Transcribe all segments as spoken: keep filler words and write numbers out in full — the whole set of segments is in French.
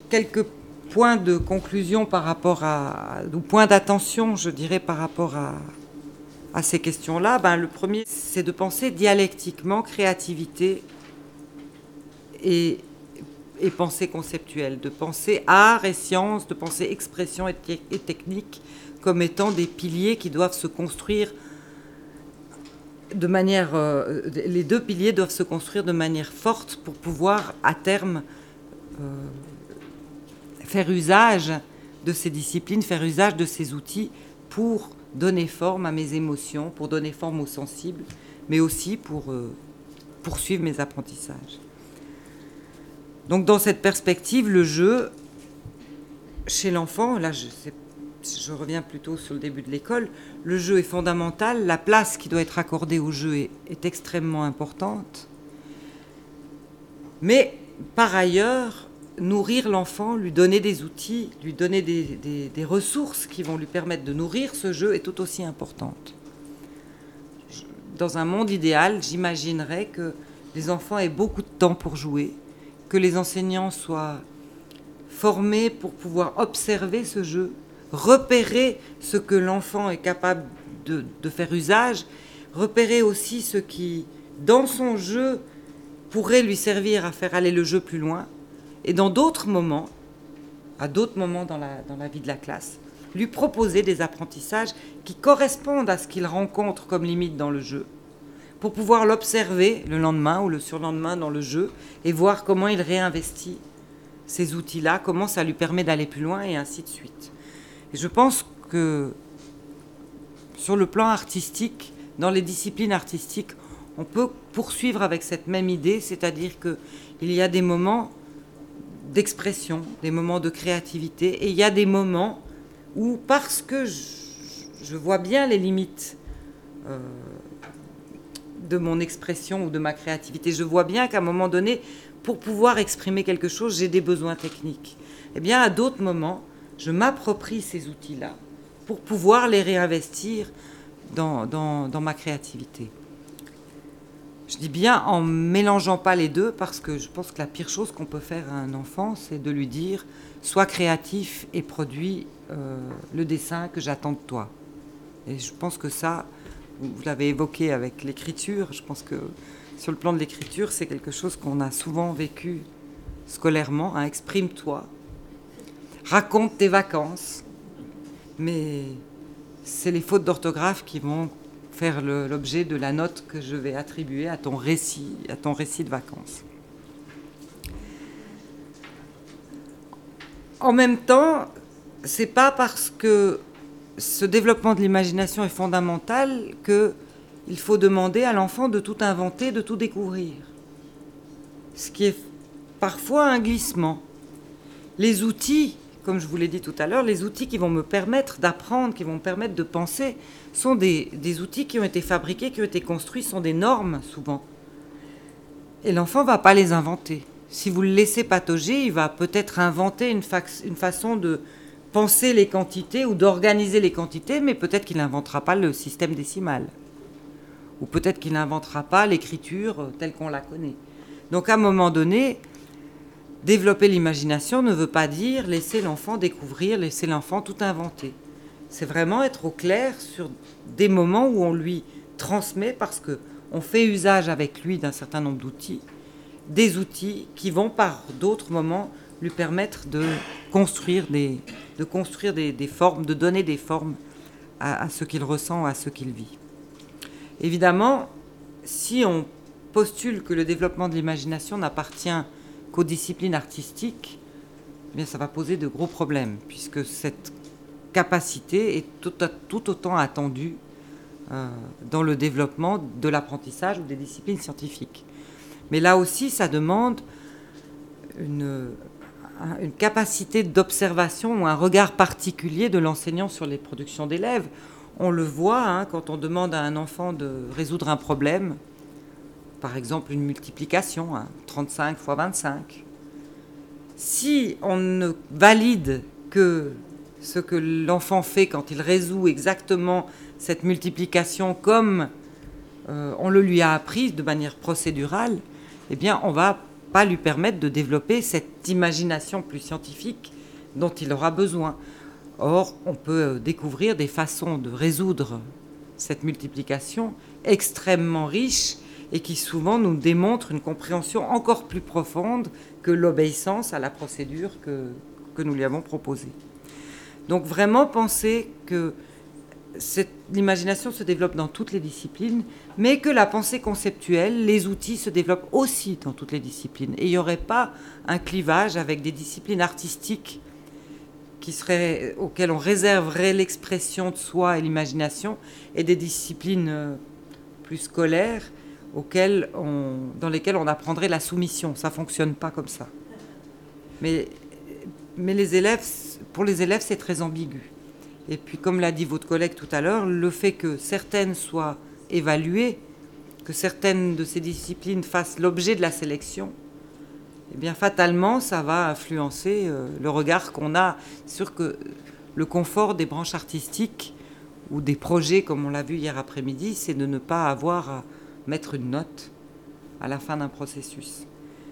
quelques points de conclusion par rapport à, ou points d'attention, je dirais, par rapport à, à ces questions-là. Ben, le premier, c'est de penser dialectiquement créativité et, et pensée conceptuelle, de penser art et science, de penser expression et, te- et technique comme étant des piliers qui doivent se construire de manière... Euh, les deux piliers doivent se construire de manière forte pour pouvoir, à terme, euh, faire usage de ces disciplines, faire usage de ces outils pour donner forme à mes émotions, pour donner forme aux sensibles, mais aussi pour euh, poursuivre mes apprentissages. Donc dans cette perspective, le jeu, chez l'enfant, là je, je reviens plutôt sur le début de l'école, le jeu est fondamental, la place qui doit être accordée au jeu est, est extrêmement importante, mais par ailleurs, nourrir l'enfant, lui donner des outils, lui donner des, des, des ressources qui vont lui permettre de nourrir ce jeu est tout aussi importante. Dans un monde idéal, j'imaginerais que les enfants aient beaucoup de temps pour jouer, que les enseignants soient formés pour pouvoir observer ce jeu, repérer ce que l'enfant est capable de, de faire usage, repérer aussi ce qui, dans son jeu, pourrait lui servir à faire aller le jeu plus loin, et dans d'autres moments, à d'autres moments dans la, dans la vie de la classe, lui proposer des apprentissages qui correspondent à ce qu'il rencontre comme limite dans le jeu, pour pouvoir l'observer le lendemain ou le surlendemain dans le jeu et voir comment il réinvestit ces outils-là, comment ça lui permet d'aller plus loin et ainsi de suite. Et je pense que sur le plan artistique, dans les disciplines artistiques, on peut poursuivre avec cette même idée, c'est-à-dire qu'il y a des moments d'expression, des moments de créativité, et il y a des moments où, parce que je, je vois bien les limites euh, de mon expression ou de ma créativité, je vois bien qu'à un moment donné, pour pouvoir exprimer quelque chose, j'ai des besoins techniques. Eh bien, à d'autres moments, je m'approprie ces outils-là pour pouvoir les réinvestir dans, dans, dans ma créativité. Je dis bien en mélangeant pas les deux, parce que je pense que la pire chose qu'on peut faire à un enfant, c'est de lui dire « sois créatif et produis euh, le dessin que j'attends de toi ». Et je pense que ça, vous l'avez évoqué avec l'écriture, je pense que sur le plan de l'écriture, c'est quelque chose qu'on a souvent vécu scolairement, hein, exprime-toi, raconte tes vacances, mais c'est les fautes d'orthographe qui vont faire le, l'objet de la note que je vais attribuer à ton récit, à ton récit de vacances. En même temps, c'est pas parce que ce développement de l'imagination est fondamental qu'il faut demander à l'enfant de tout inventer, de tout découvrir. Ce qui est parfois un glissement. Les outils, comme je vous l'ai dit tout à l'heure, les outils qui vont me permettre d'apprendre, qui vont me permettre de penser, sont des, des outils qui ont été fabriqués, qui ont été construits, sont des normes souvent. Et l'enfant ne va pas les inventer. Si vous le laissez patauger, il va peut-être inventer une, fac- une façon de penser les quantités ou d'organiser les quantités, mais peut-être qu'il n'inventera pas le système décimal. Ou peut-être qu'il n'inventera pas l'écriture telle qu'on la connaît. Donc à un moment donné, développer l'imagination ne veut pas dire laisser l'enfant découvrir, laisser l'enfant tout inventer. C'est vraiment être au clair sur des moments où on lui transmet, parce qu'on fait usage avec lui d'un certain nombre d'outils, des outils qui vont par d'autres moments lui permettre de construire des, de construire des, des formes, de donner des formes à, à ce qu'il ressent, à ce qu'il vit. Évidemment, si on postule que le développement de l'imagination n'appartient qu'aux disciplines artistiques, eh bien ça va poser de gros problèmes, puisque cette capacité est tout, tout autant attendue euh, dans le développement de l'apprentissage ou des disciplines scientifiques. Mais là aussi, ça demande une, une capacité d'observation ou un regard particulier de l'enseignant sur les productions d'élèves. On le voit hein, quand on demande à un enfant de résoudre un problème, par exemple une multiplication, hein, trente-cinq fois vingt-cinq. Si on ne valide que ce que l'enfant fait quand il résout exactement cette multiplication comme euh, on le lui a appris de manière procédurale, eh bien on va pas lui permettre de développer cette imagination plus scientifique dont il aura besoin. Or, on peut découvrir des façons de résoudre cette multiplication extrêmement riches et qui souvent nous démontrent une compréhension encore plus profonde que l'obéissance à la procédure que, que nous lui avons proposée. Donc vraiment penser que cette, l'imagination se développe dans toutes les disciplines, mais que la pensée conceptuelle, les outils se développent aussi dans toutes les disciplines. Et il n'y aurait pas un clivage avec des disciplines artistiques qui seraient, auxquelles on réserverait l'expression de soi et l'imagination, et des disciplines plus scolaires auxquelles on, dans lesquelles on apprendrait la soumission. Ça ne fonctionne pas comme ça. Mais, mais les élèves, pour les élèves, c'est très ambigu. Et puis, comme l'a dit votre collègue tout à l'heure, le fait que certaines soient évaluées, que certaines de ces disciplines fassent l'objet de la sélection, eh bien, fatalement, ça va influencer euh, le regard qu'on a. C'est sûr que le confort des branches artistiques ou des projets, comme on l'a vu hier après-midi, c'est de ne pas avoir à mettre une note à la fin d'un processus.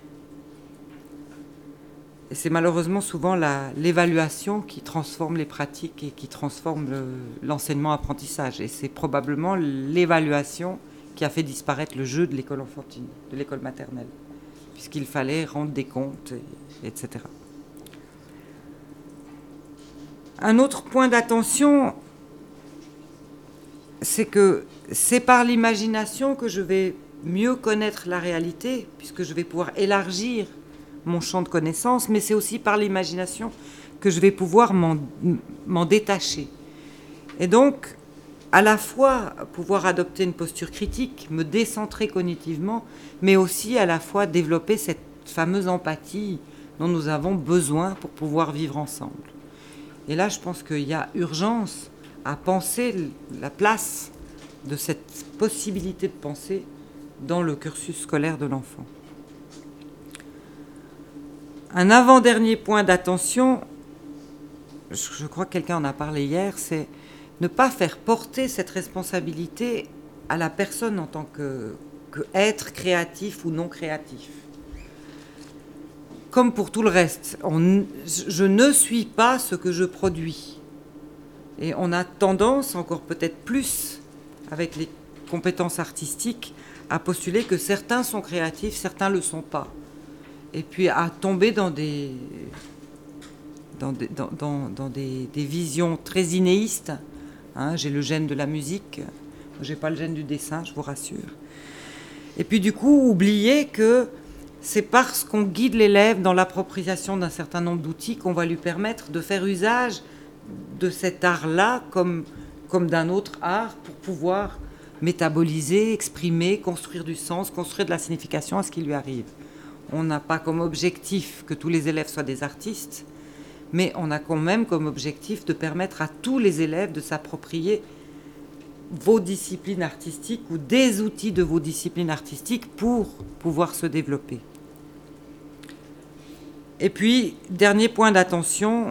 Et c'est malheureusement souvent la, l'évaluation qui transforme les pratiques et qui transforme le, l'enseignement-apprentissage. Et c'est probablement l'évaluation qui a fait disparaître le jeu de l'école enfantine, de l'école maternelle, puisqu'il fallait rendre des comptes, et, etc. Un autre point d'attention, c'est que c'est par l'imagination que je vais mieux connaître la réalité, puisque je vais pouvoir élargir mon champ de connaissances, mais c'est aussi par l'imagination que je vais pouvoir m'en, m'en détacher. Et donc, à la fois pouvoir adopter une posture critique, me décentrer cognitivement, mais aussi à la fois développer cette fameuse empathie dont nous avons besoin pour pouvoir vivre ensemble. Et là, je pense qu'il y a urgence à penser la place de cette possibilité de penser dans le cursus scolaire de l'enfant. Un avant-dernier point d'attention, je crois que quelqu'un en a parlé hier, c'est ne pas faire porter cette responsabilité à la personne en tant que, que être créatif ou non créatif. Comme pour tout le reste, on, je ne suis pas ce que je produis. Et on a tendance, encore peut-être plus, avec les compétences artistiques, à postuler que certains sont créatifs, certains ne le sont pas. Et puis à tomber dans des, dans des, dans, dans, dans des, des visions très inéistes. Hein, j'ai le gène de la musique, je n'ai pas le gène du dessin, je vous rassure. Et puis du coup, oublier que c'est parce qu'on guide l'élève dans l'appropriation d'un certain nombre d'outils qu'on va lui permettre de faire usage de cet art-là comme, comme d'un autre art pour pouvoir métaboliser, exprimer, construire du sens, construire de la signification à ce qui lui arrive. On n'a pas comme objectif que tous les élèves soient des artistes, mais on a quand même comme objectif de permettre à tous les élèves de s'approprier vos disciplines artistiques ou des outils de vos disciplines artistiques pour pouvoir se développer. Et puis, dernier point d'attention,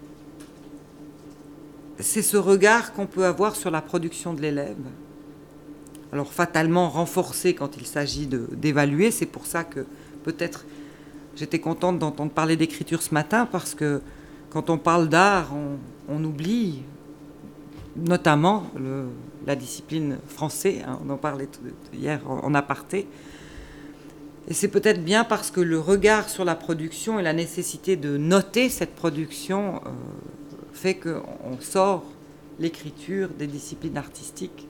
c'est ce regard qu'on peut avoir sur la production de l'élève. Alors fatalement renforcé quand il s'agit de, d'évaluer, c'est pour ça que peut-être j'étais contente d'entendre parler d'écriture ce matin, parce que quand on parle d'art, on, on oublie notamment le, la discipline français, hein, on en parlait tout, hier en, en aparté. Et c'est peut-être bien parce que le regard sur la production et la nécessité de noter cette production euh, fait qu'on sort l'écriture des disciplines artistiques.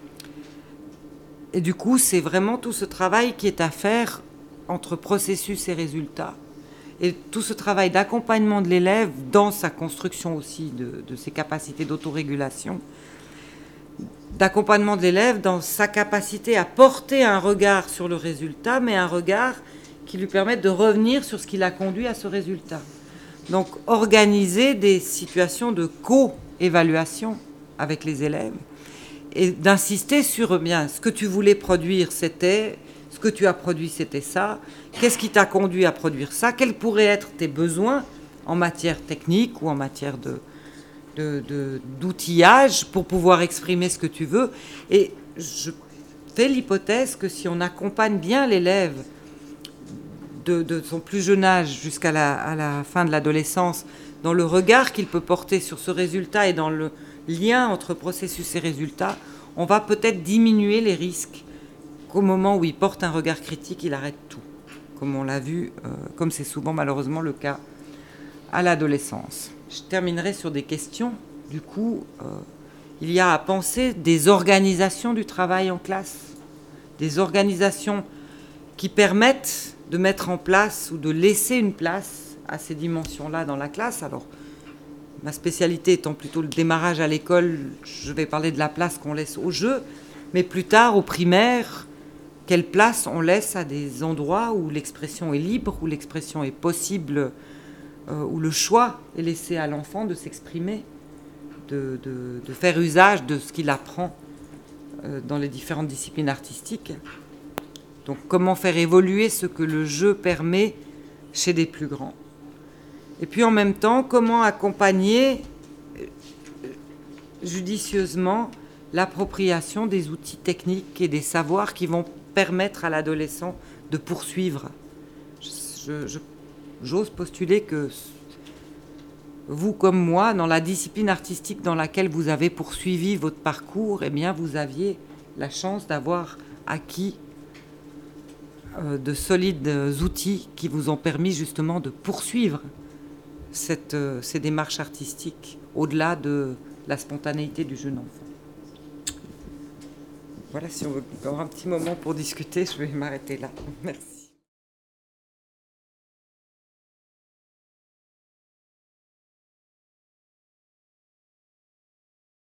Et du coup, c'est vraiment tout ce travail qui est à faire entre processus et résultats. Et tout ce travail d'accompagnement de l'élève dans sa construction aussi de, de ses capacités d'autorégulation, d'accompagnement de l'élève dans sa capacité à porter un regard sur le résultat, mais un regard qui lui permette de revenir sur ce qui l'a conduit à ce résultat. Donc, organiser des situations de co-évaluation avec les élèves et d'insister sur eh bien, ce que tu voulais produire, c'était... Ce que tu as produit, c'était ça. Qu'est-ce qui t'a conduit à produire ça? Quels pourraient être tes besoins en matière technique ou en matière de, de, de, d'outillage pour pouvoir exprimer ce que tu veux? Et je fais l'hypothèse que si on accompagne bien l'élève de, de son plus jeune âge jusqu'à la, à la fin de l'adolescence, dans le regard qu'il peut porter sur ce résultat et dans le lien entre processus et résultat, on va peut-être diminuer les risques qu'au moment où il porte un regard critique, il arrête tout, comme on l'a vu, euh, comme c'est souvent malheureusement le cas à l'adolescence. Je terminerai sur des questions. Du coup, euh, il y a à penser des organisations du travail en classe, des organisations qui permettent de mettre en place ou de laisser une place à ces dimensions-là dans la classe. Alors, ma spécialité étant plutôt le démarrage à l'école, je vais parler de la place qu'on laisse au jeu, mais plus tard, au primaire, quelle place on laisse à des endroits où l'expression est libre, où l'expression est possible, euh, où le choix est laissé à l'enfant de s'exprimer, de, de, de faire usage de ce qu'il apprend euh, dans les différentes disciplines artistiques. Donc, comment faire évoluer ce que le jeu permet chez des plus grands. Et puis, en même temps, comment accompagner judicieusement l'appropriation des outils techniques et des savoirs qui vont permettre à l'adolescent de poursuivre. Je, je, j'ose postuler que vous, comme moi, dans la discipline artistique dans laquelle vous avez poursuivi votre parcours, eh bien, vous aviez la chance d'avoir acquis euh, de solides outils qui vous ont permis justement de poursuivre cette, euh, ces démarches artistiques au-delà de la spontanéité du jeune enfant. Voilà, si on veut encore un petit moment pour discuter, je vais m'arrêter là. Merci.